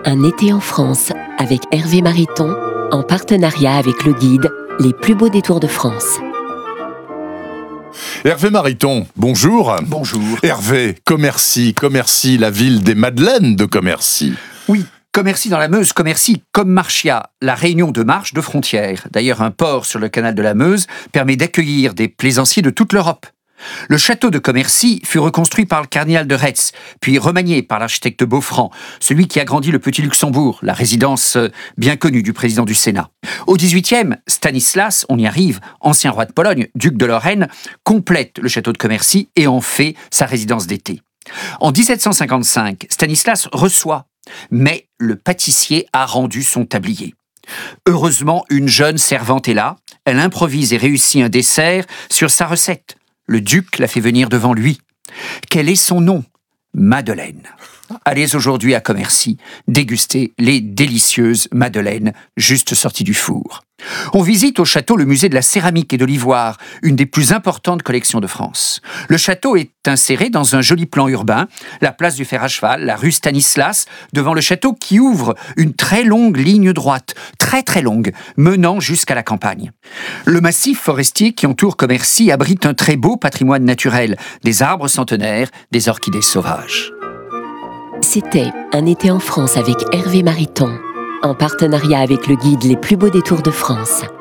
Un été en France avec Hervé Mariton, en partenariat avec le guide Les plus beaux détours de France. Hervé Mariton, bonjour. Bonjour. Hervé, Commercy, la ville des Madeleines de Commercy. Oui, Commercy dans la Meuse, Commercy comme Marchia, la réunion de marche de frontières. D'ailleurs, un port sur le canal de la Meuse permet d'accueillir des plaisanciers de toute l'Europe. Le château de Commercy fut reconstruit par le cardinal de Retz, puis remanié par l'architecte Beaufranc, celui qui agrandit le Petit Luxembourg, la résidence bien connue du président du Sénat. Au XVIIIe, Stanislas, on y arrive, ancien roi de Pologne, duc de Lorraine, complète le château de Commercy et en fait sa résidence d'été. En 1755, Stanislas reçoit, mais le pâtissier a rendu son tablier. Heureusement, une jeune servante est là, elle improvise et réussit un dessert sur sa recette. Le duc la fait venir devant lui. Quel est son nom ? Madeleine. Allez aujourd'hui à Commercy déguster les délicieuses madeleines juste sorties du four. On visite au château le musée de la céramique et de l'ivoire, une des plus importantes collections de France. Le château est inséré dans un joli plan urbain, la place du fer à cheval, la rue Stanislas, devant le château qui ouvre une très longue ligne droite, très longue, menant jusqu'à la campagne. Le massif forestier qui entoure Commercy abrite un très beau patrimoine naturel, des arbres centenaires, des orchidées sauvages. C'était Un été en France avec Hervé Mariton, en partenariat avec le guide Les plus beaux détours de France.